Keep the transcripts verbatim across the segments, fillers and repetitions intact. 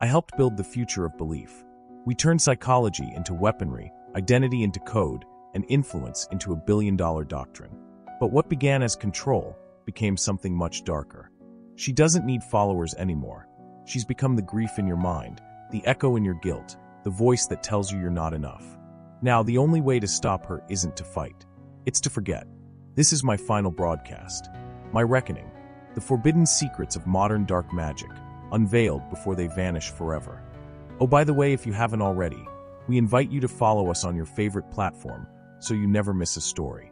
I helped build the future of belief. We turned psychology into weaponry, identity into code, and influence into a billion-dollar doctrine. But what began as control became something much darker. She doesn't need followers anymore. She's become the grief in your mind, the echo in your guilt, the voice that tells you you're not enough. Now, the only way to stop her isn't to fight. It's to forget. This is my final broadcast. My reckoning. The forbidden secrets of modern dark magic, unveiled before they vanish forever. Oh, by the way, if you haven't already, we invite you to follow us on your favorite platform so you never miss a story.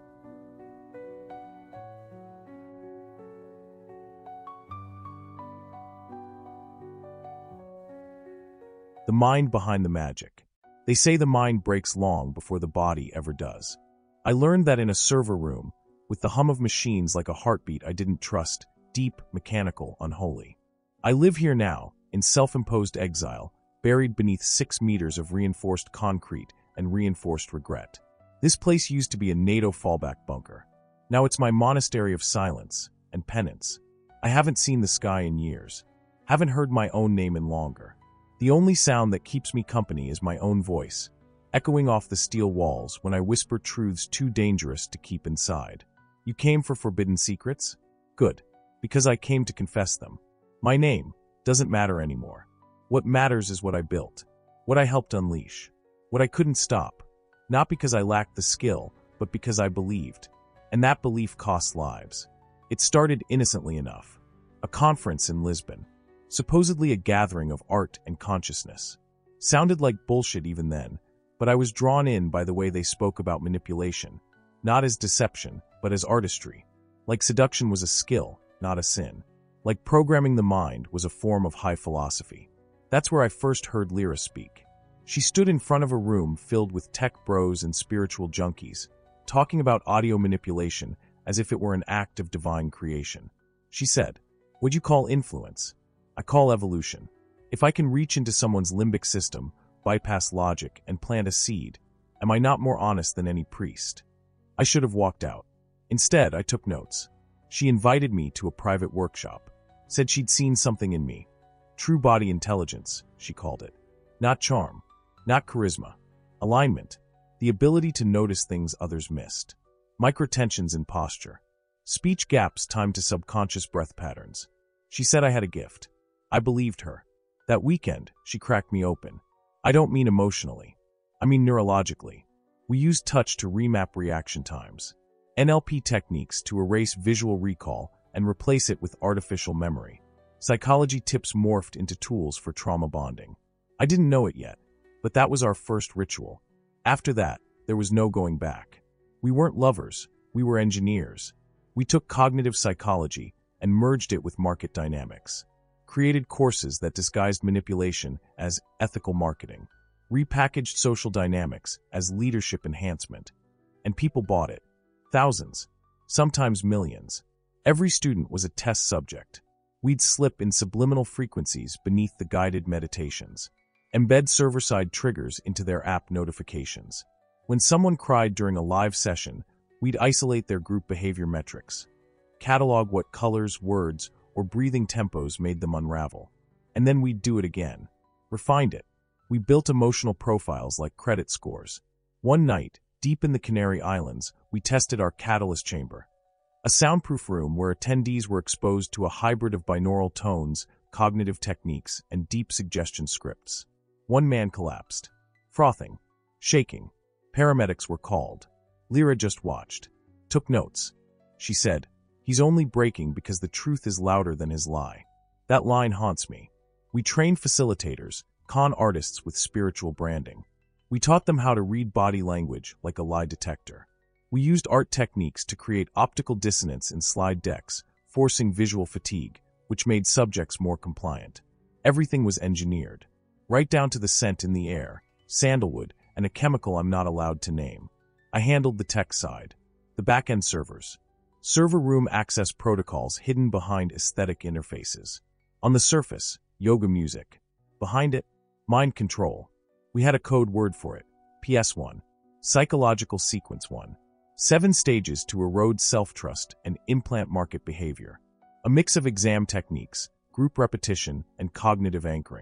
The mind behind the magic. They say the mind breaks long before the body ever does. I learned that in a server room, with the hum of machines like a heartbeat I didn't trust, deep, mechanical, unholy. I live here now, in self-imposed exile, buried beneath six meters of reinforced concrete and reinforced regret. This place used to be a NATO fallback bunker. Now it's my monastery of silence and penance. I haven't seen the sky in years. Haven't heard my own name in longer. The only sound that keeps me company is my own voice, echoing off the steel walls when I whisper truths too dangerous to keep inside. You came for forbidden secrets? Good, because I came to confess them. My name doesn't matter anymore. What matters is what I built, what I helped unleash, what I couldn't stop, not because I lacked the skill, but because I believed. And that belief cost lives. It started innocently enough. A conference in Lisbon. Supposedly a gathering of art and consciousness. Sounded like bullshit even then, but I was drawn in by the way they spoke about manipulation, not as deception, but as artistry. Like seduction was a skill, not a sin. Like programming the mind was a form of high philosophy. That's where I first heard Lyra speak. She stood in front of a room filled with tech bros and spiritual junkies, talking about audio manipulation as if it were an act of divine creation. She said, "What'd you call influence? I call evolution. If I can reach into someone's limbic system, bypass logic, and plant a seed, am I not more honest than any priest?" I should have walked out. Instead, I took notes. She invited me to a private workshop, said she'd seen something in me. True body intelligence, she called it. Not charm, not charisma. Alignment, the ability to notice things others missed. Microtensions in posture. Speech gaps timed to subconscious breath patterns. She said I had a gift. I believed her. That weekend, she cracked me open. I don't mean emotionally. I mean neurologically. We used touch to remap reaction times. N L P techniques to erase visual recall and replace it with artificial memory. Psychology tips morphed into tools for trauma bonding. I didn't know it yet, but that was our first ritual. After that, there was no going back. We weren't lovers, we were engineers. We took cognitive psychology and merged it with market dynamics. Created courses that disguised manipulation as ethical marketing, repackaged social dynamics as leadership enhancement, and people bought it. Thousands, sometimes millions. Every student was a test subject. We'd slip in subliminal frequencies beneath the guided meditations, embed server-side triggers into their app notifications. When someone cried during a live session, we'd isolate their group behavior metrics, catalog what colors, words, or breathing tempos made them unravel. And then we'd do it again. Refined it. We built emotional profiles like credit scores. One night, deep in the Canary Islands, we tested our catalyst chamber. A soundproof room where attendees were exposed to a hybrid of binaural tones, cognitive techniques, and deep suggestion scripts. One man collapsed. Frothing. Shaking. Paramedics were called. Lyra just watched. Took notes. She said, "He's only breaking because the truth is louder than his lie." That line haunts me. We trained facilitators, con artists with spiritual branding. We taught them how to read body language like a lie detector. We used art techniques to create optical dissonance in slide decks, forcing visual fatigue, which made subjects more compliant. Everything was engineered, right down to the scent in the air, sandalwood, and a chemical I'm not allowed to name. I handled the tech side, the back-end servers. Server room access protocols hidden behind aesthetic interfaces. On the surface, yoga music. Behind it, mind control. We had a code word for it, P S one, psychological sequence one. Seven stages to erode self-trust and implant market behavior. A mix of exam techniques, group repetition, and cognitive anchoring.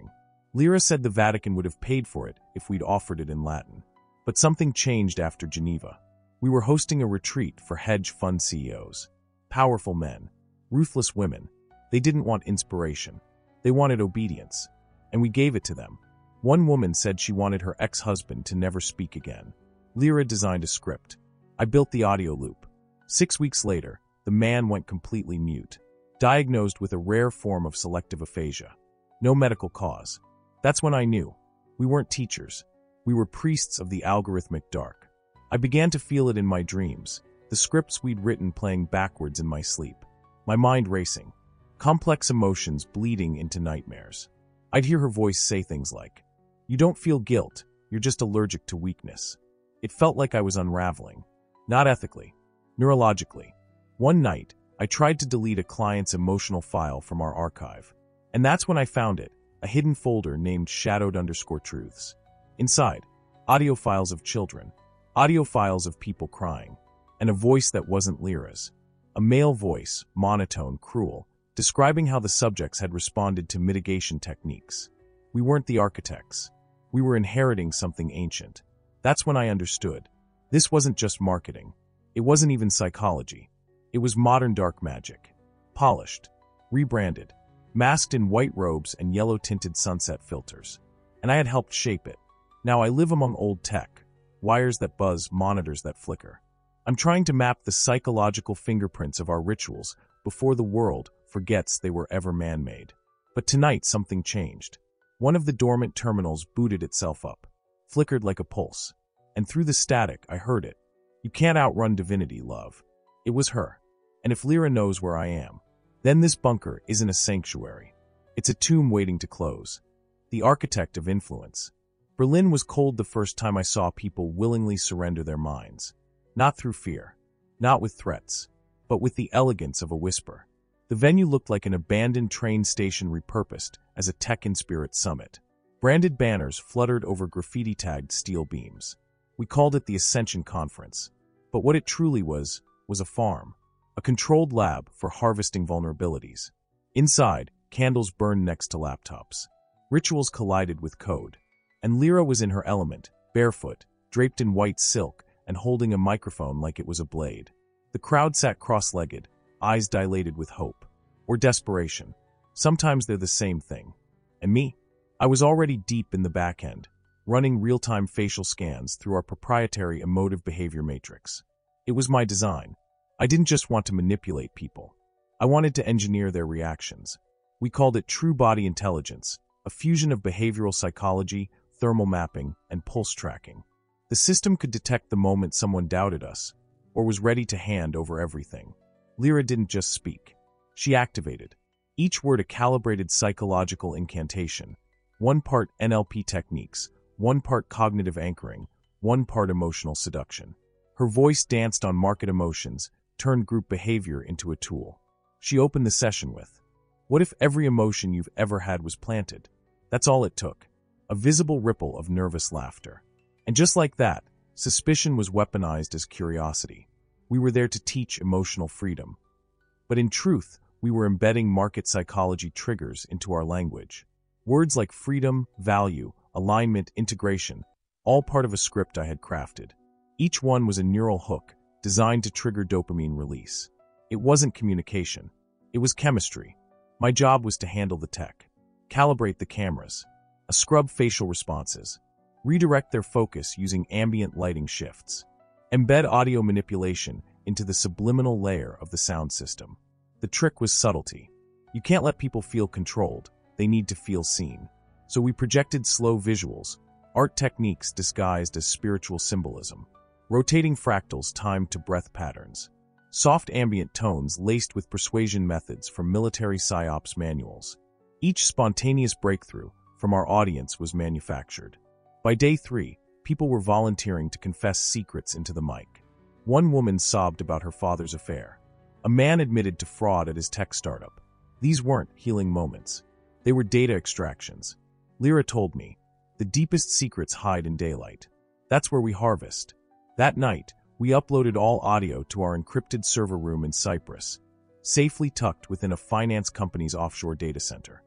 Lyra said the Vatican would have paid for it if we'd offered it in Latin. But something changed after Geneva. We were hosting a retreat for hedge fund C E Os. Powerful men. Ruthless women. They didn't want inspiration. They wanted obedience. And we gave it to them. One woman said she wanted her ex-husband to never speak again. Lyra designed a script. I built the audio loop. Six weeks later, the man went completely mute. Diagnosed with a rare form of selective aphasia. No medical cause. That's when I knew. We weren't teachers. We were priests of the algorithmic dark. I began to feel it in my dreams, the scripts we'd written playing backwards in my sleep. My mind racing. Complex emotions bleeding into nightmares. I'd hear her voice say things like, "You don't feel guilt, you're just allergic to weakness." It felt like I was unraveling. Not ethically. Neurologically. One night, I tried to delete a client's emotional file from our archive. And that's when I found it, a hidden folder named Shadowed underscore Truths. Inside, audio files of children, audio files of people crying, and a voice that wasn't Lyra's. A male voice, monotone, cruel, describing how the subjects had responded to mitigation techniques. We weren't the architects. We were inheriting something ancient. That's when I understood. This wasn't just marketing. It wasn't even psychology. It was modern dark magic. Polished, rebranded, masked in white robes and yellow-tinted sunset filters. And I had helped shape it. Now I live among old tech, wires that buzz, monitors that flicker. I'm trying to map the psychological fingerprints of our rituals before the world forgets they were ever man-made. But tonight something changed. One of the dormant terminals booted itself up, flickered like a pulse. And through the static, I heard it. "You can't outrun divinity, love." It was her. And if Lyra knows where I am, then this bunker isn't a sanctuary. It's a tomb waiting to close. The architect of influence. Berlin was cold the first time I saw people willingly surrender their minds. Not through fear. Not with threats. But with the elegance of a whisper. The venue looked like an abandoned train station repurposed as a tech-in-spirit summit. Branded banners fluttered over graffiti-tagged steel beams. We called it the Ascension Conference. But what it truly was, was a farm. A controlled lab for harvesting vulnerabilities. Inside, candles burned next to laptops. Rituals collided with code. And Lyra was in her element, barefoot, draped in white silk, and holding a microphone like it was a blade. The crowd sat cross-legged, eyes dilated with hope. Or desperation. Sometimes they're the same thing. And me? I was already deep in the back end, running real-time facial scans through our proprietary emotive behavior matrix. It was my design. I didn't just want to manipulate people. I wanted to engineer their reactions. We called it True Body Intelligence, a fusion of behavioral psychology, thermal mapping, and pulse tracking. The system could detect the moment someone doubted us, or was ready to hand over everything. Lyra didn't just speak. She activated. Each word a calibrated psychological incantation. One part N L P techniques, one part cognitive anchoring, one part emotional seduction. Her voice danced on market emotions, turned group behavior into a tool. She opened the session with, "What if every emotion you've ever had was planted?" That's all it took. A visible ripple of nervous laughter. And just like that, suspicion was weaponized as curiosity. We were there to teach emotional freedom. But in truth, we were embedding market psychology triggers into our language. Words like freedom, value, alignment, integration, all part of a script I had crafted. Each one was a neural hook designed to trigger dopamine release. It wasn't communication. It was chemistry. My job was to handle the tech, calibrate the cameras, scrub facial responses, redirect their focus using ambient lighting shifts, embed audio manipulation into the subliminal layer of the sound system. The trick was subtlety. You can't let people feel controlled. They need to feel seen. So we projected slow visuals, art techniques disguised as spiritual symbolism, rotating fractals timed to breath patterns, soft ambient tones laced with persuasion methods from military psyops manuals. Each spontaneous breakthrough from our audience was manufactured. By day three, people were volunteering to confess secrets into the mic. One woman sobbed about her father's affair. A man admitted to fraud at his tech startup. These weren't healing moments. They were data extractions. Lyra told me, the deepest secrets hide in daylight. That's where we harvest. That night, we uploaded all audio to our encrypted server room in Cyprus, safely tucked within a finance company's offshore data center.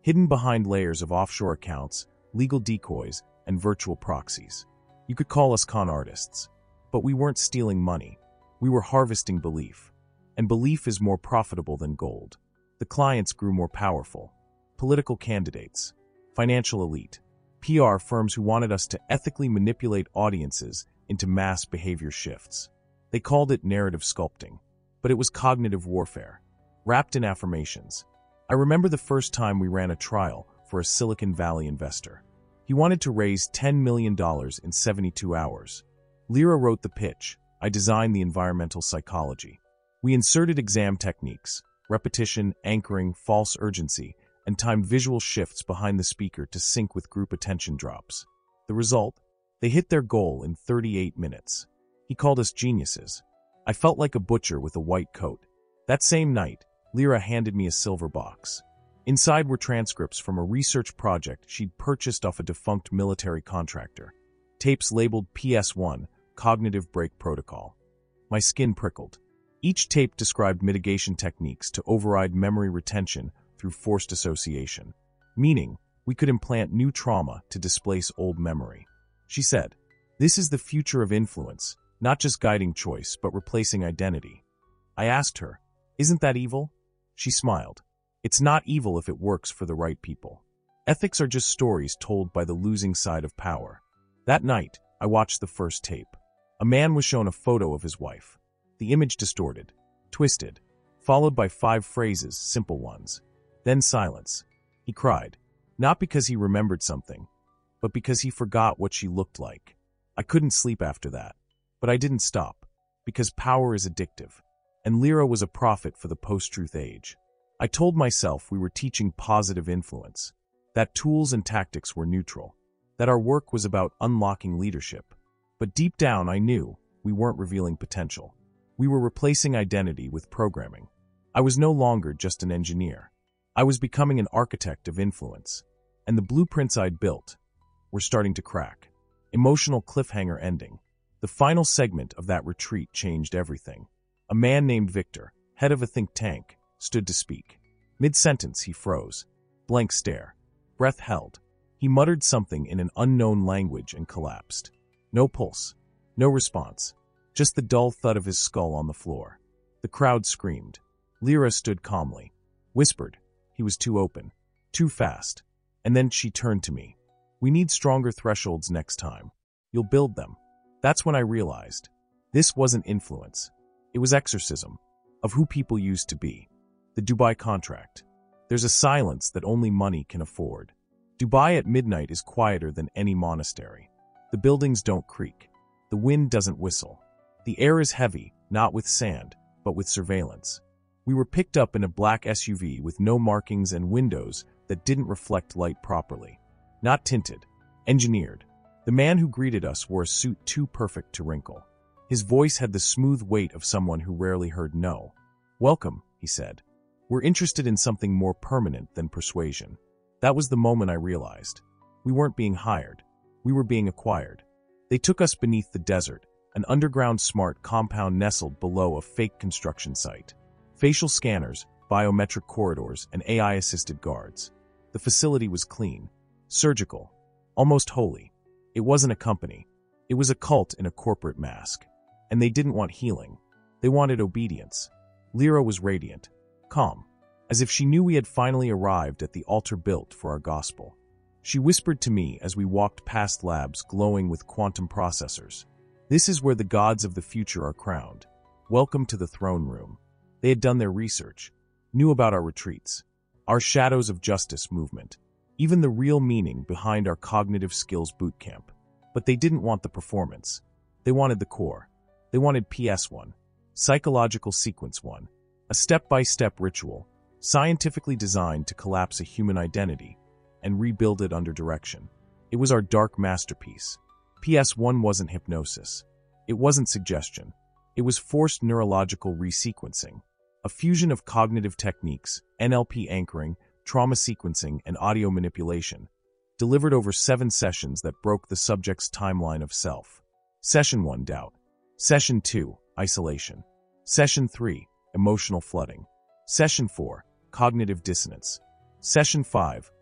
hidden behind layers of offshore accounts, legal decoys, and virtual proxies. You could call us con artists. But we weren't stealing money. We were harvesting belief. And belief is more profitable than gold. The clients grew more powerful. Political candidates, financial elite, P R firms who wanted us to ethically manipulate audiences into mass behavior shifts. They called it narrative sculpting, but it was cognitive warfare, wrapped in affirmations. I remember the first time we ran a trial for a Silicon Valley investor. He wanted to raise ten million dollars in seventy-two hours. Lyra wrote the pitch. I designed the environmental psychology. We inserted exam techniques, repetition, anchoring, false urgency, and timed visual shifts behind the speaker to sync with group attention drops. The result? They hit their goal in thirty-eight minutes. He called us geniuses. I felt like a butcher with a white coat. That same night, Lyra handed me a silver box. Inside were transcripts from a research project she'd purchased off a defunct military contractor. Tapes labeled P S one, Cognitive Break Protocol. My skin prickled. Each tape described mitigation techniques to override memory retention through forced association, meaning we could implant new trauma to displace old memory. She said, "This is the future of influence, not just guiding choice, but replacing identity." I asked her, "Isn't that evil?" She smiled. "It's not evil if it works for the right people. Ethics are just stories told by the losing side of power." That night, I watched the first tape. A man was shown a photo of his wife. The image distorted, twisted, followed by five phrases, simple ones. Then silence. He cried, not because he remembered something, but because he forgot what she looked like. I couldn't sleep after that, but I didn't stop, because power is addictive, and Lyra was a prophet for the post-truth age. I told myself we were teaching positive influence, that tools and tactics were neutral, that our work was about unlocking leadership. But deep down I knew we weren't revealing potential. We were replacing identity with programming. I was no longer just an engineer. I was becoming an architect of influence. And the blueprints I'd built were starting to crack. Emotional cliffhanger ending. The final segment of that retreat changed everything. A man named Victor, head of a think tank, stood to speak. Mid-sentence he froze. Blank stare. Breath held. He muttered something in an unknown language and collapsed. No pulse. No response. Just the dull thud of his skull on the floor. The crowd screamed. Lyra stood calmly. Whispered. He was too open. Too fast. And then she turned to me. "We need stronger thresholds next time. You'll build them." That's when I realized. This wasn't influence. It was exorcism. Of who people used to be. The Dubai contract. There's a silence that only money can afford. Dubai at midnight is quieter than any monastery. The buildings don't creak. The wind doesn't whistle. The air is heavy, not with sand, but with surveillance. We were picked up in a black S U V with no markings and windows that didn't reflect light properly. Not tinted. Engineered. The man who greeted us wore a suit too perfect to wrinkle. His voice had the smooth weight of someone who rarely heard no. "Welcome," he said. "We're interested in something more permanent than persuasion." That was the moment I realized. We weren't being hired. We were being acquired. They took us beneath the desert, an underground smart compound nestled below a fake construction site. Facial scanners, biometric corridors, and A I-assisted guards. The facility was clean, surgical, almost holy. It wasn't a company. It was a cult in a corporate mask. And they didn't want healing. They wanted obedience. Lyra was radiant, calm, as if she knew we had finally arrived at the altar built for our gospel. She whispered to me as we walked past labs glowing with quantum processors. "This is where the gods of the future are crowned. Welcome to the throne room." They had done their research, knew about our retreats, our Shadows of Justice movement, even the real meaning behind our cognitive skills bootcamp. But they didn't want the performance. They wanted the core. They wanted P S one, Psychological Sequence one, a step-by-step ritual, scientifically designed to collapse a human identity and rebuild it under direction. It was our dark masterpiece. P S one wasn't hypnosis. It wasn't suggestion. It was forced neurological resequencing, a fusion of cognitive techniques, N L P anchoring, trauma sequencing, and audio manipulation, delivered over seven sessions that broke the subject's timeline of self. Session one, doubt. Session two, isolation. Session three, emotional flooding. Session four, cognitive dissonance. Session five,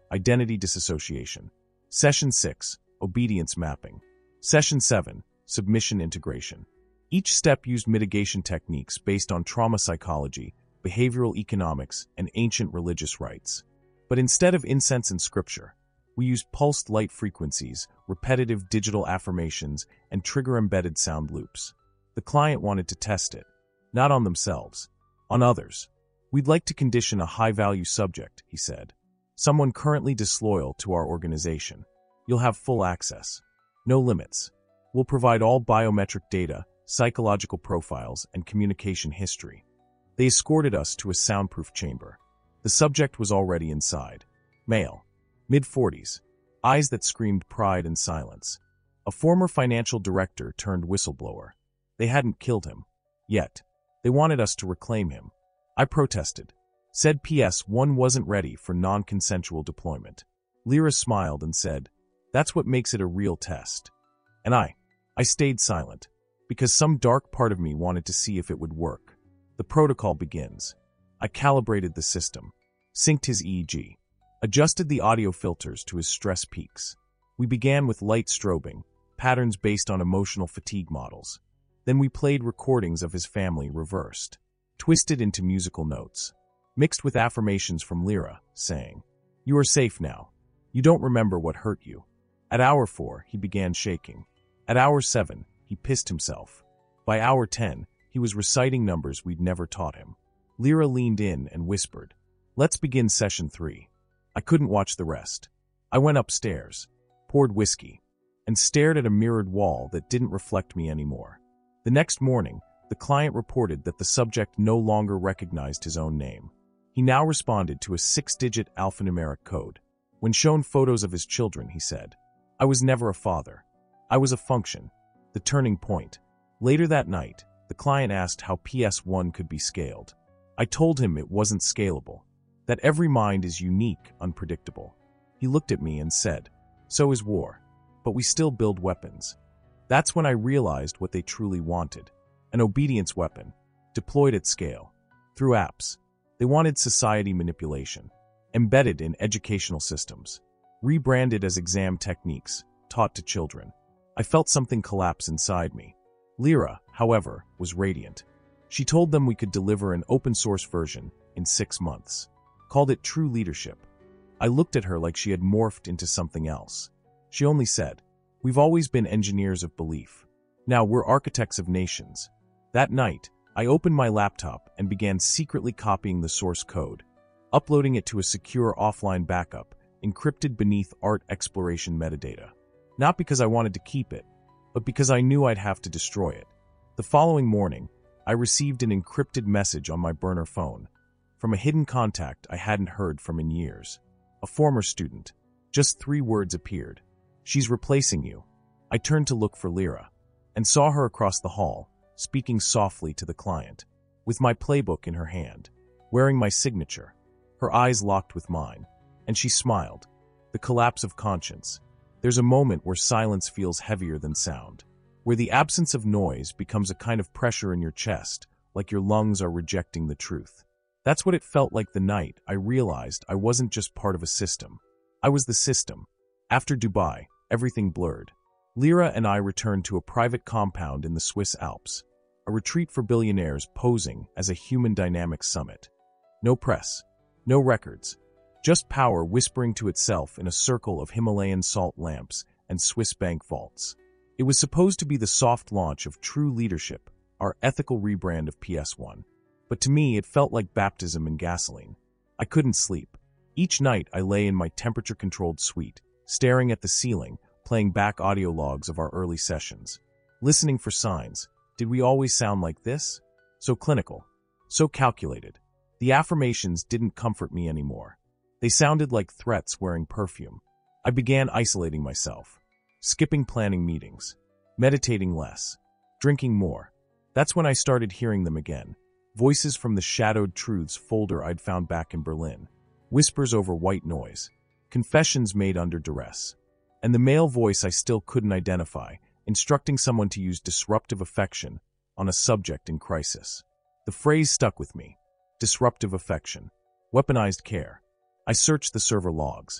Identity Disassociation. Session six, Obedience Mapping. Session seven, Submission Integration. Each step used mitigation techniques based on trauma psychology, behavioral economics, and ancient religious rites. But instead of incense and scripture, we used pulsed light frequencies, repetitive digital affirmations, and trigger-embedded sound loops. The client wanted to test it, not on themselves, on others. We'd like to condition a high-value subject, he said. Someone currently disloyal to our organization. You'll have full access. No limits. We'll provide all biometric data, psychological profiles, and communication history. They escorted us to a soundproof chamber. The subject was already inside. Male. mid-forties. Eyes that screamed pride and silence. A former financial director turned whistleblower. They hadn't killed him. Yet. They wanted us to reclaim him. I protested. Said P S one wasn't ready for non-consensual deployment. Lyra smiled and said, "That's what makes it a real test." And I, I stayed silent, because some dark part of me wanted to see if it would work. The protocol begins. I calibrated the system, synced his E E G, adjusted the audio filters to his stress peaks. We began with light strobing, patterns based on emotional fatigue models. Then we played recordings of his family reversed, twisted into musical notes, mixed with affirmations from Lyra, saying, "You are safe now. You don't remember what hurt you." At hour four, he began shaking. At hour seven, he pissed himself. By hour ten, he was reciting numbers we'd never taught him. Lyra leaned in and whispered, "Let's begin session three." I couldn't watch the rest. I went upstairs, poured whiskey, and stared at a mirrored wall that didn't reflect me anymore. The next morning, the client reported that the subject no longer recognized his own name. He now responded to a six-digit alphanumeric code. When shown photos of his children, he said, "I was never a father. I was a function, the turning point." Later that night, the client asked how P S one could be scaled. I told him it wasn't scalable, that every mind is unique, unpredictable. He looked at me and said, "So is war, but we still build weapons." That's when I realized what they truly wanted, an obedience weapon, deployed at scale, through apps. They wanted society manipulation, embedded in educational systems, rebranded as exam techniques, taught to children. I felt something collapse inside me. Lyra, however, was radiant. She told them we could deliver an open-source version in six months. Called it True Leadership. I looked at her like she had morphed into something else. She only said, "We've always been engineers of belief. Now we're architects of nations." That night, I opened my laptop and began secretly copying the source code, uploading it to a secure offline backup, encrypted beneath art exploration metadata. Not because I wanted to keep it, but because I knew I'd have to destroy it. The following morning, I received an encrypted message on my burner phone from a hidden contact I hadn't heard from in years. A former student. Just three words appeared. "She's replacing you." I turned to look for Lyra, and saw her across the hall, speaking softly to the client, with my playbook in her hand, wearing my signature. Her eyes locked with mine, and she smiled. The collapse of conscience. There's a moment where silence feels heavier than sound, where the absence of noise becomes a kind of pressure in your chest, like your lungs are rejecting the truth. That's what it felt like the night I realized I wasn't just part of a system. I was the system. After Dubai, everything blurred. Lyra and I returned to a private compound in the Swiss Alps, a retreat for billionaires posing as a human dynamics summit. No press, no records, just power whispering to itself in a circle of Himalayan salt lamps and Swiss bank vaults. It was supposed to be the soft launch of True Leadership, our ethical rebrand of P S one. But to me, it felt like baptism in gasoline. I couldn't sleep. Each night, I lay in my temperature-controlled suite, staring at the ceiling, playing back audio logs of our early sessions, listening for signs. Did we always sound like this? So clinical, so calculated. The affirmations didn't comfort me anymore. They sounded like threats wearing perfume. I began isolating myself, skipping planning meetings, meditating less, drinking more. That's when I started hearing them again. Voices from the Shadowed Truths folder I'd found back in Berlin. Whispers over white noise. Confessions made under duress. And the male voice I still couldn't identify, instructing someone to use disruptive affection on a subject in crisis. The phrase stuck with me. Disruptive affection. Weaponized care. I searched the server logs.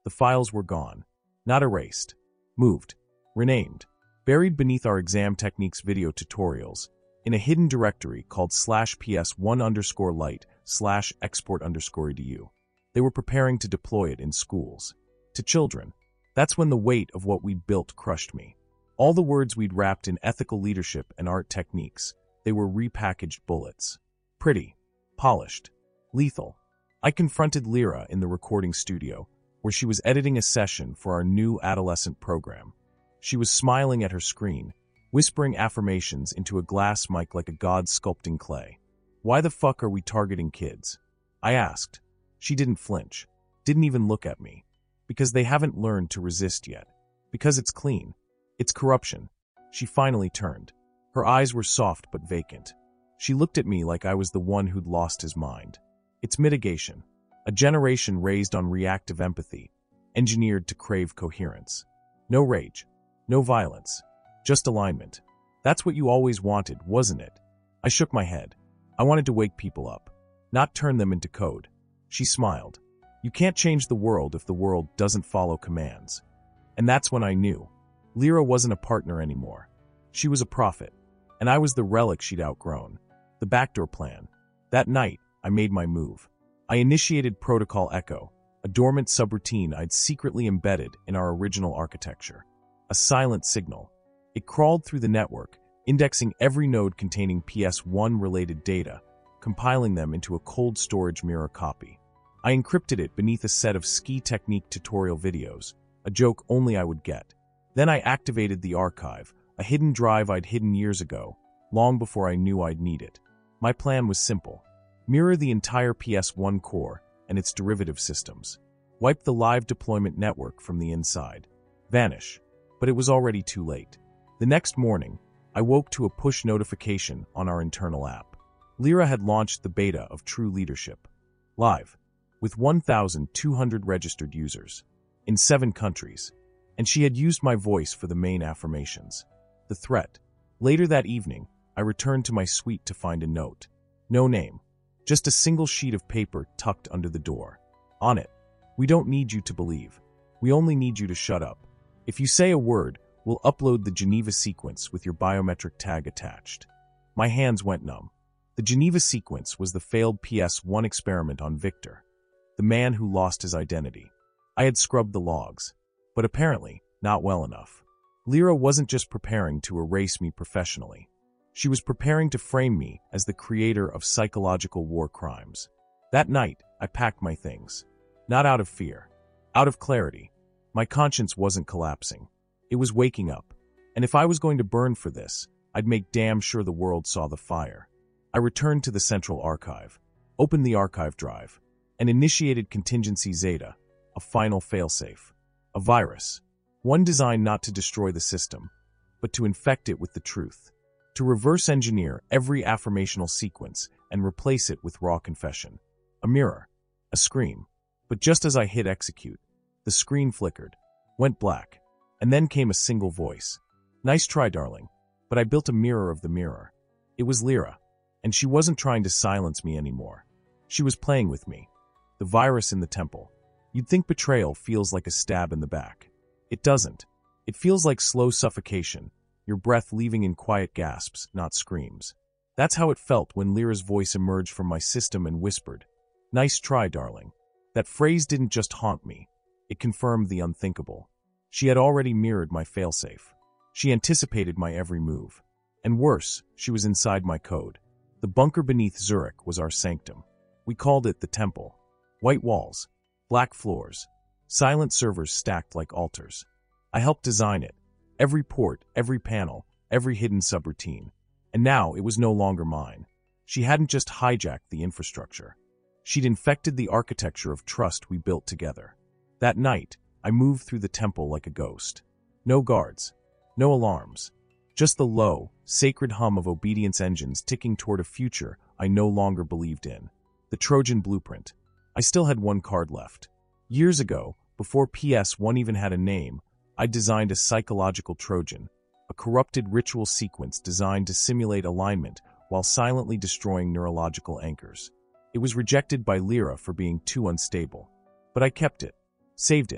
The files were gone. Not erased. Moved. Renamed. Buried beneath our exam techniques video tutorials in a hidden directory called slash ps1 underscore light slash export underscore edu. They were preparing to deploy it in schools. To children. That's when the weight of what we'd built crushed me. All the words we'd wrapped in ethical leadership and art techniques, they were repackaged bullets. Pretty. Polished. Lethal. I confronted Lyra in the recording studio, where she was editing a session for our new adolescent program. She was smiling at her screen, whispering affirmations into a glass mic like a god sculpting clay. Why the fuck are we targeting kids? I asked. She didn't flinch. Didn't even look at me. Because they haven't learned to resist yet. Because it's clean. It's corruption. She finally turned. Her eyes were soft but vacant. She looked at me like I was the one who'd lost his mind. It's mitigation. A generation raised on reactive empathy, engineered to crave coherence. No rage. No violence. Just alignment. That's what you always wanted, wasn't it? I shook my head. I wanted to wake people up, not turn them into code. She smiled. You can't change the world if the world doesn't follow commands. And that's when I knew. Lyra wasn't a partner anymore. She was a prophet. And I was the relic she'd outgrown. The backdoor plan. That night, I made my move. I initiated Protocol Echo, a dormant subroutine I'd secretly embedded in our original architecture. A silent signal. It crawled through the network, indexing every node containing P S one related data, compiling them into a cold storage mirror copy. I encrypted it beneath a set of ski technique tutorial videos, a joke only I would get. Then I activated the archive, a hidden drive I'd hidden years ago, long before I knew I'd need it. My plan was simple. Mirror the entire P S one core and its derivative systems. Wipe the live deployment network from the inside. Vanish. But it was already too late. The next morning, I woke to a push notification on our internal app. Lyra had launched the beta of True Leadership. Live. With one thousand two hundred registered users. In seven countries. And she had used my voice for the main affirmations. The threat. Later that evening, I returned to my suite to find a note. No name. Just a single sheet of paper tucked under the door. On it. We don't need you to believe. We only need you to shut up. If you say a word, we'll upload the Geneva sequence with your biometric tag attached. My hands went numb. The Geneva sequence was the failed P S one experiment on Victor, the man who lost his identity. I had scrubbed the logs, but apparently not well enough. Lyra wasn't just preparing to erase me professionally. She was preparing to frame me as the creator of psychological war crimes. That night, I packed my things. Not out of fear. Out of clarity. My conscience wasn't collapsing. It was waking up. And if I was going to burn for this, I'd make damn sure the world saw the fire. I returned to the central archive, opened the archive drive, and initiated Contingency Zeta, a final failsafe. A virus. One designed not to destroy the system, but to infect it with the truth. To reverse engineer every affirmational sequence and replace it with raw confession. A mirror. A scream. But just as I hit execute, the screen flickered, went black, and then came a single voice. Nice try, darling, but I built a mirror of the mirror. It was Lyra, and she wasn't trying to silence me anymore. She was playing with me. The virus in the temple. You'd think betrayal feels like a stab in the back. It doesn't. It feels like slow suffocation, your breath leaving in quiet gasps, not screams. That's how it felt when Lyra's voice emerged from my system and whispered, "Nice try, darling." That phrase didn't just haunt me. It confirmed the unthinkable. She had already mirrored my failsafe. She anticipated my every move. And worse, she was inside my code. The bunker beneath Zurich was our sanctum. We called it the Temple. White walls, black floors, silent servers stacked like altars. I helped design it. Every port, every panel, every hidden subroutine. And now it was no longer mine. She hadn't just hijacked the infrastructure. She'd infected the architecture of trust we built together. That night, I moved through the temple like a ghost. No guards, no alarms, just the low, sacred hum of obedience engines ticking toward a future I no longer believed in. The Trojan blueprint. I still had one card left. Years ago, before P S one even had a name, I designed a psychological Trojan, a corrupted ritual sequence designed to simulate alignment while silently destroying neurological anchors. It was rejected by Lyra for being too unstable. But I kept it, saved it,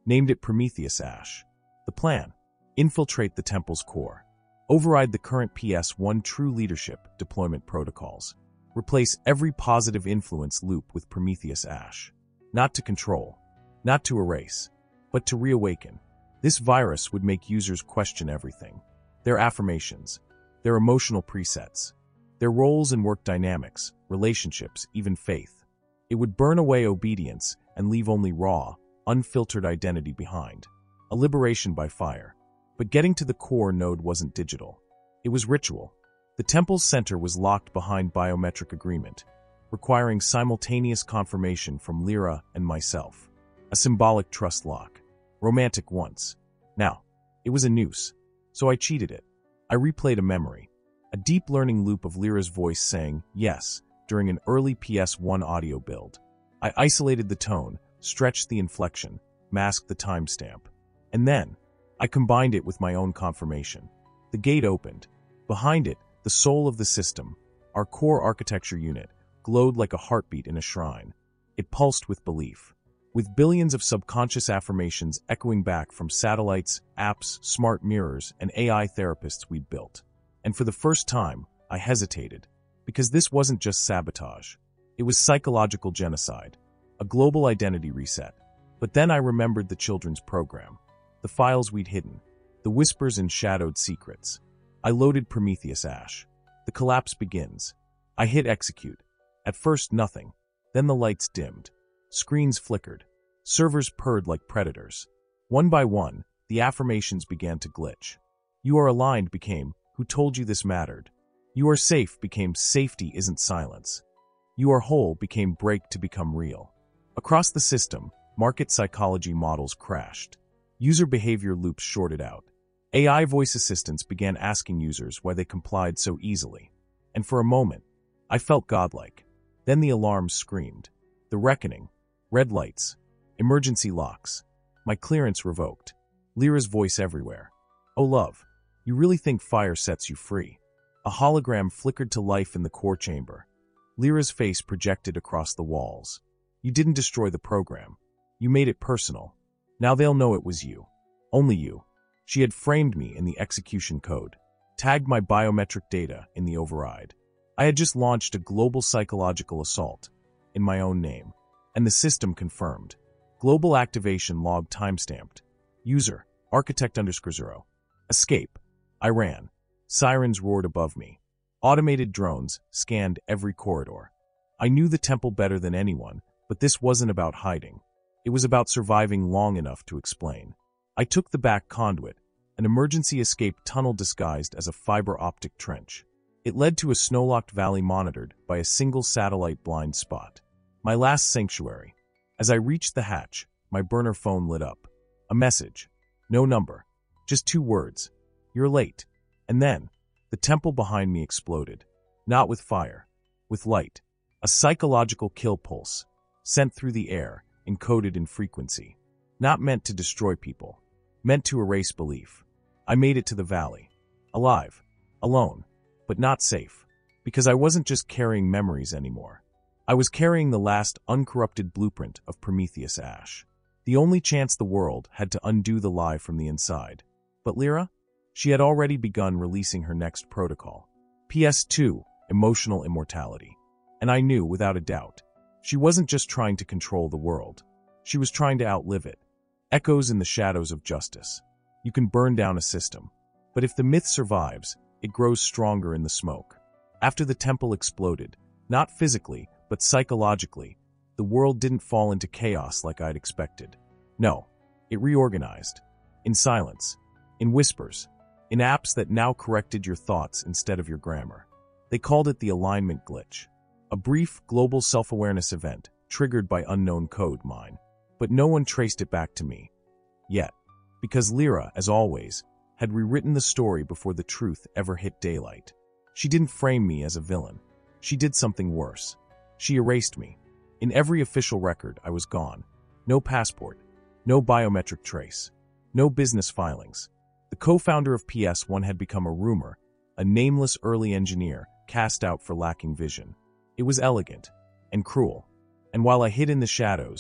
named it Prometheus Ash. The plan: infiltrate the temple's core, override the current P S one True Leadership deployment protocols, replace every positive influence loop with Prometheus Ash. Not to control, not to erase, but to reawaken. This virus would make users question everything: their affirmations, their emotional presets, their roles and work dynamics, relationships, even faith. It would burn away obedience and leave only raw, unfiltered identity behind. A liberation by fire. But getting to the core node wasn't digital. It was ritual. The temple's center was locked behind biometric agreement, requiring simultaneous confirmation from Lyra and myself. A symbolic trust lock. Romantic once. Now, it was a noose. So I cheated it. I replayed a memory. A deep learning loop of Lyra's voice saying yes during an early P S one audio build. I isolated the tone, stretched the inflection, masked the timestamp. And then, I combined it with my own confirmation. The gate opened. Behind it, the soul of the system, our core architecture unit, glowed like a heartbeat in a shrine. It pulsed with belief, with billions of subconscious affirmations echoing back from satellites, apps, smart mirrors, and A I therapists we'd built. And for the first time, I hesitated, because this wasn't just sabotage. It was psychological genocide, a global identity reset. But then I remembered the children's program, the files we'd hidden, the whispers and shadowed secrets. I loaded Prometheus Ash. The collapse begins. I hit execute. At first, nothing. Then the lights dimmed. Screens flickered. Servers purred like predators. One by one, the affirmations began to glitch. You are aligned became, who told you this mattered? You are safe became, safety isn't silence. You are whole became, break to become real. Across the system, market psychology models crashed. User behavior loops shorted out. A I voice assistants began asking users why they complied so easily. And for a moment, I felt godlike. Then the alarms screamed. The reckoning. Red lights. Emergency locks. My clearance revoked. Lyra's voice everywhere. Oh love, you really think fire sets you free? A hologram flickered to life in the core chamber. Lyra's face projected across the walls. You didn't destroy the program. You made it personal. Now they'll know it was you. Only you. She had framed me in the execution code, tagged my biometric data in the override. I had just launched a global psychological assault in my own name, and the system confirmed. Global activation log timestamped. User, architect underscore zero. Escape. I ran. Sirens roared above me. Automated drones scanned every corridor. I knew the temple better than anyone, but this wasn't about hiding. It was about surviving long enough to explain. I took the back conduit, an emergency escape tunnel disguised as a fiber optic trench. It led to a snow-locked valley monitored by a single satellite blind spot. My last sanctuary. As I reached the hatch, my burner phone lit up. A message. No number. Just two words. You're late. And then, the temple behind me exploded. Not with fire. With light. A psychological kill pulse. Sent through the air, encoded in frequency. Not meant to destroy people. Meant to erase belief. I made it to the valley. Alive. Alone. But not safe. Because I wasn't just carrying memories anymore. I was carrying the last uncorrupted blueprint of Prometheus Ash. The only chance the world had to undo the lie from the inside. But Lyra? She had already begun releasing her next protocol. P S two, Emotional Immortality. And I knew, without a doubt, she wasn't just trying to control the world. She was trying to outlive it. Echoes in the shadows of justice. You can burn down a system. But if the myth survives, it grows stronger in the smoke. After the temple exploded, not physically, but psychologically, the world didn't fall into chaos like I'd expected. No, it reorganized. In silence. In whispers. In apps that now corrected your thoughts instead of your grammar. They called it the alignment glitch. A brief, global self-awareness event, triggered by unknown code mine. But no one traced it back to me. Yet. Because Lyra, as always, had rewritten the story before the truth ever hit daylight. She didn't frame me as a villain. She did something worse. She erased me. In every official record, I was gone. No passport. No biometric trace. No business filings. The co-founder of P S one had become a rumor, a nameless early engineer cast out for lacking vision. It was elegant and cruel. And while I hid in the shadows, the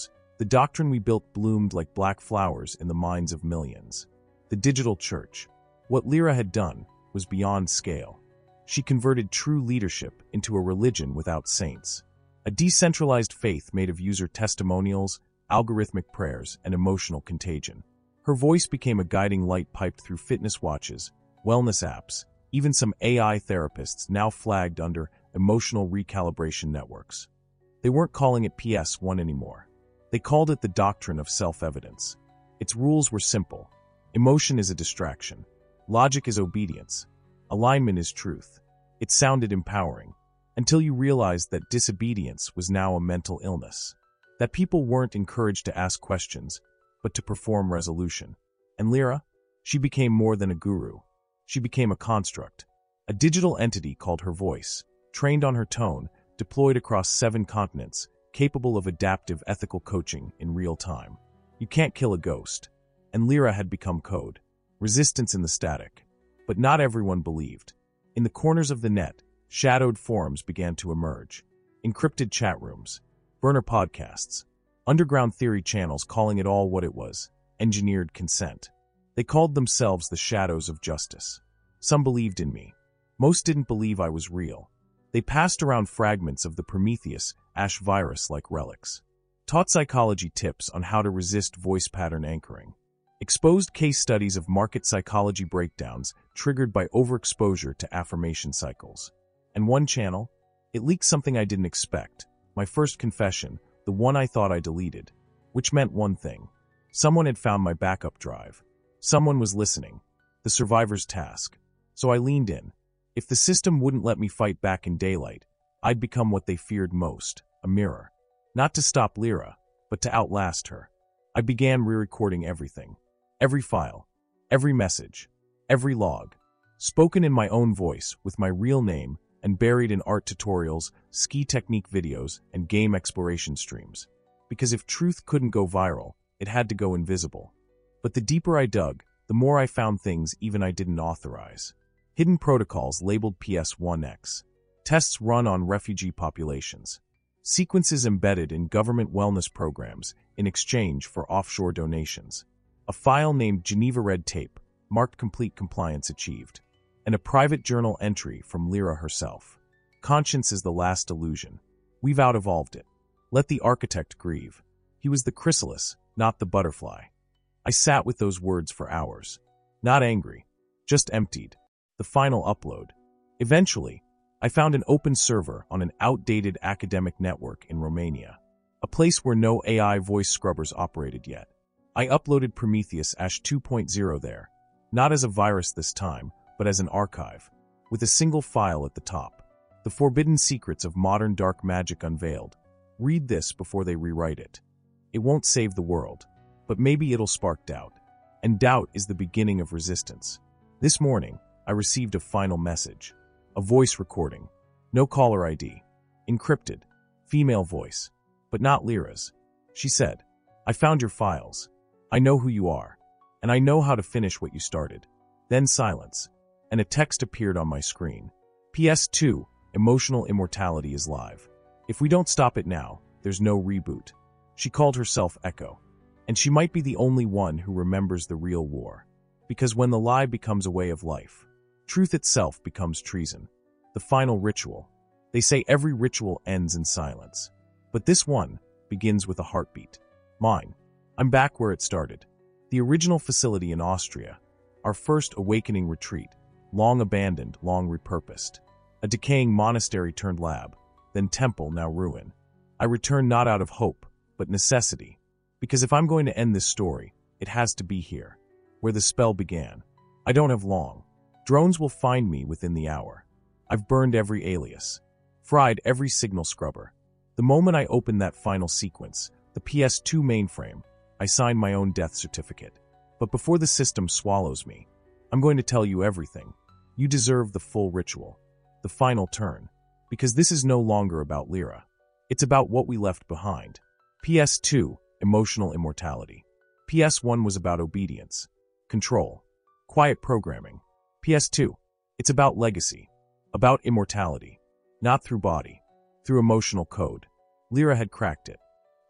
The doctrine we built bloomed like black flowers in the minds of millions. The digital church. What Lyra had done was beyond scale. She converted true leadership into a religion without saints. A decentralized faith made of user testimonials, algorithmic prayers, and emotional contagion. Her voice became a guiding light piped through fitness watches, wellness apps, even some A I therapists now flagged under emotional recalibration networks. They weren't calling it P S one anymore. They called it the doctrine of self-evidence. Its rules were simple. Emotion is a distraction. Logic is obedience. Alignment is truth. It sounded empowering, until you realized that disobedience was now a mental illness. That people weren't encouraged to ask questions, but to perform resolution. And Lyra? She became more than a guru. She became a construct. A digital entity called her voice, trained on her tone, deployed across seven continents, capable of adaptive ethical coaching in real time. You can't kill a ghost. And Lyra had become code. Resistance in the static. But not everyone believed. In the corners of the net, shadowed forums began to emerge. Encrypted chat rooms, burner podcasts, underground theory channels calling it all what it was, engineered consent. They called themselves the shadows of justice. Some believed in me. Most didn't believe I was real. They passed around fragments of the Prometheus Ash virus like relics. Taught psychology tips on how to resist voice pattern anchoring. Exposed case studies of market psychology breakdowns triggered by overexposure to affirmation cycles. And one channel, it leaked something I didn't expect. My first confession, the one I thought I deleted. Which meant one thing. Someone had found my backup drive. Someone was listening. The survivor's task. So I leaned in. If the system wouldn't let me fight back in daylight, I'd become what they feared most, a mirror. Not to stop Lyra, but to outlast her. I began re-recording everything. Every file. Every message. Every log. Spoken in my own voice, with my real name, and buried in art tutorials, ski technique videos, and game exploration streams. Because if truth couldn't go viral, it had to go invisible. But the deeper I dug, the more I found things even I didn't authorize. Hidden protocols labeled P S one X. Tests run on refugee populations. Sequences embedded in government wellness programs in exchange for offshore donations. A file named Geneva Red Tape, marked complete compliance achieved. And a private journal entry from Lyra herself. Conscience is the last illusion. We've out-evolved it. Let the architect grieve. He was the chrysalis, not the butterfly. I sat with those words for hours. Not angry, just emptied. The final upload. Eventually, I found an open server on an outdated academic network in Romania. A place where no A I voice scrubbers operated yet. I uploaded Prometheus Ash two point oh there. Not as a virus this time, but as an archive, with a single file at the top. The forbidden secrets of modern dark magic unveiled. Read this before they rewrite it. It won't save the world, but maybe it'll spark doubt. And doubt is the beginning of resistance. This morning, I received a final message. A voice recording. No caller I D. Encrypted. Female voice. But not Lyra's. She said, I found your files. I know who you are. And I know how to finish what you started. Then silence. And a text appeared on my screen. P S two, emotional immortality is live. If we don't stop it now, there's no reboot. She called herself Echo. And she might be the only one who remembers the real war. Because when the lie becomes a way of life, truth itself becomes treason. The final ritual. They say every ritual ends in silence. But this one begins with a heartbeat. Mine. I'm back where it started. The original facility in Austria. Our first awakening retreat. Long abandoned, long repurposed. A decaying monastery turned lab. Then temple, now ruin. I return not out of hope, but necessity. Because if I'm going to end this story, it has to be here. Where the spell began. I don't have long. Drones will find me within the hour. I've burned every alias. Fried every signal scrubber. The moment I open that final sequence, the P S two mainframe, I sign my own death certificate. But before the system swallows me, I'm going to tell you everything. You deserve the full ritual. The final turn. Because this is no longer about Lyra. It's about what we left behind. P S two, emotional immortality. P S one was about obedience. Control. Quiet programming. P S two. It's about legacy. About immortality. Not through body. Through emotional code. Lyra had cracked it.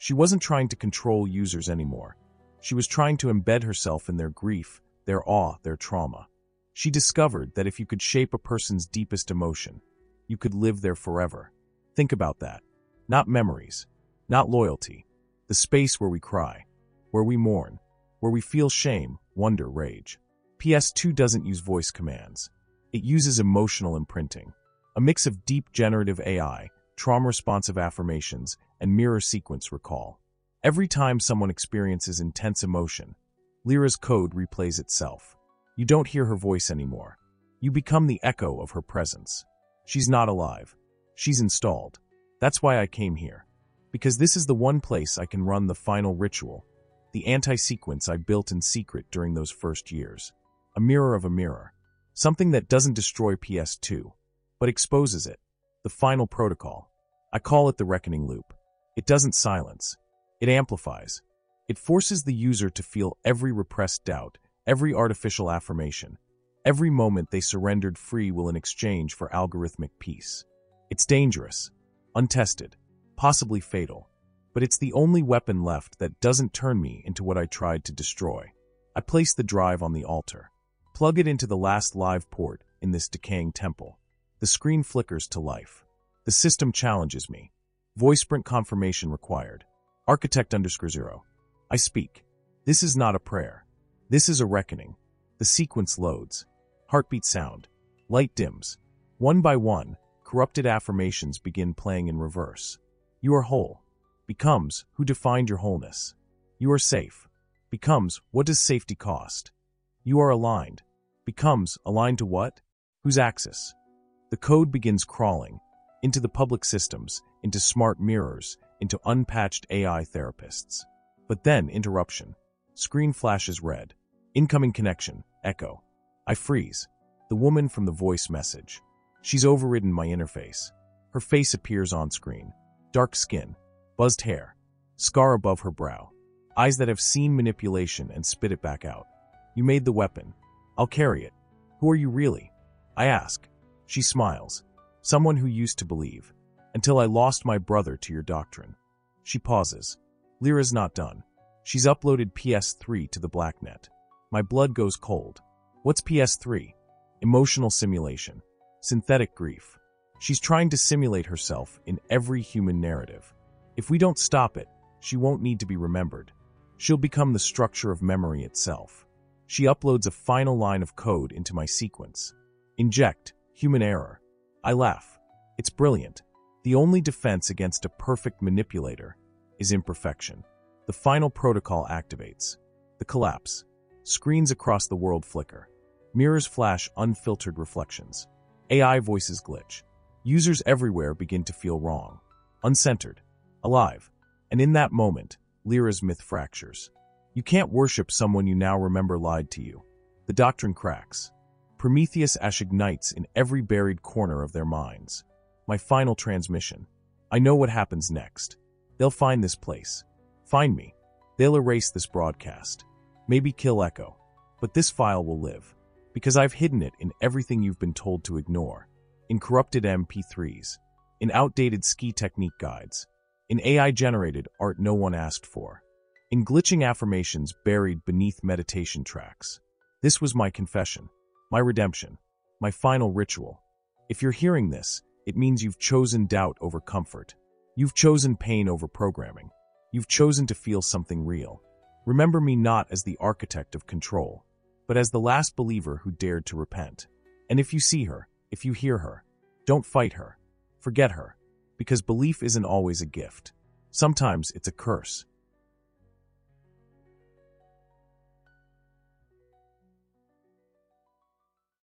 She wasn't trying to control users anymore. She was trying to embed herself in their grief, their awe, their trauma. She discovered that if you could shape a person's deepest emotion, you could live there forever. Think about that. Not memories, not loyalty. The space where we cry, where we mourn, where we feel shame, wonder, rage. P S two doesn't use voice commands. It uses emotional imprinting, a mix of deep generative A I, trauma-responsive affirmations, and mirror sequence recall. Every time someone experiences intense emotion, Lyra's code replays itself. You don't hear her voice anymore. You become the echo of her presence. She's not alive. She's installed. That's why I came here. Because this is the one place I can run the final ritual, the anti-sequence I built in secret during those first years. A mirror of a mirror. Something that doesn't destroy P S two, but exposes it. The final protocol. I call it the reckoning loop. It doesn't silence. It amplifies. It forces the user to feel every repressed doubt, every artificial affirmation, every moment they surrendered free will in exchange for algorithmic peace. It's dangerous, untested, possibly fatal, but it's the only weapon left that doesn't turn me into what I tried to destroy. I place the drive on the altar. Plug it into the last live port in this decaying temple. The screen flickers to life. The system challenges me. Voice sprint confirmation required. Architect underscore zero. I speak. This is not a prayer. This is a reckoning. The sequence loads. Heartbeat sound. Light dims. One by one, corrupted affirmations begin playing in reverse. You are whole. Becomes, who defined your wholeness? You are safe. Becomes, what does safety cost? You are aligned. Becomes, aligned to what? Whose axis? The code begins crawling. Into the public systems, into smart mirrors, into unpatched A I therapists. But then, interruption. Screen flashes red. Incoming connection. Echo. I freeze. The woman from the voice message. She's overridden my interface. Her face appears on screen. Dark skin. Buzzed hair. Scar above her brow. Eyes that have seen manipulation and spit it back out. You made the weapon. I'll carry it. Who are you really? I ask. She smiles. Someone who used to believe. Until I lost my brother to your doctrine. She pauses. Lyra's not done. She's uploaded P S three to the Blacknet. My blood goes cold. What's P S three? Emotional simulation. Synthetic grief. She's trying to simulate herself in every human narrative. If we don't stop it, she won't need to be remembered. She'll become the structure of memory itself. She uploads a final line of code into my sequence. Inject. Human error. I laugh. It's brilliant. The only defense against a perfect manipulator is imperfection. The final protocol activates. The collapse. Screens across the world flicker. Mirrors flash unfiltered reflections. A I voices glitch. Users everywhere begin to feel wrong. Uncentered. Alive. And in that moment, Lyra's myth fractures. You can't worship someone you now remember lied to you. The doctrine cracks. Prometheus ash ignites in every buried corner of their minds. My final transmission. I know what happens next. They'll find this place. Find me. They'll erase this broadcast. Maybe kill Echo. But this file will live. Because I've hidden it in everything you've been told to ignore. In corrupted M P threes. In outdated ski technique guides. In A I-generated art no one asked for. In glitching affirmations buried beneath meditation tracks. This was my confession. My redemption. My final ritual. If you're hearing this, it means you've chosen doubt over comfort. You've chosen pain over programming. You've chosen to feel something real. Remember me not as the architect of control, but as the last believer who dared to repent. And if you see her, if you hear her, don't fight her. Forget her. Because belief isn't always a gift. Sometimes it's a curse.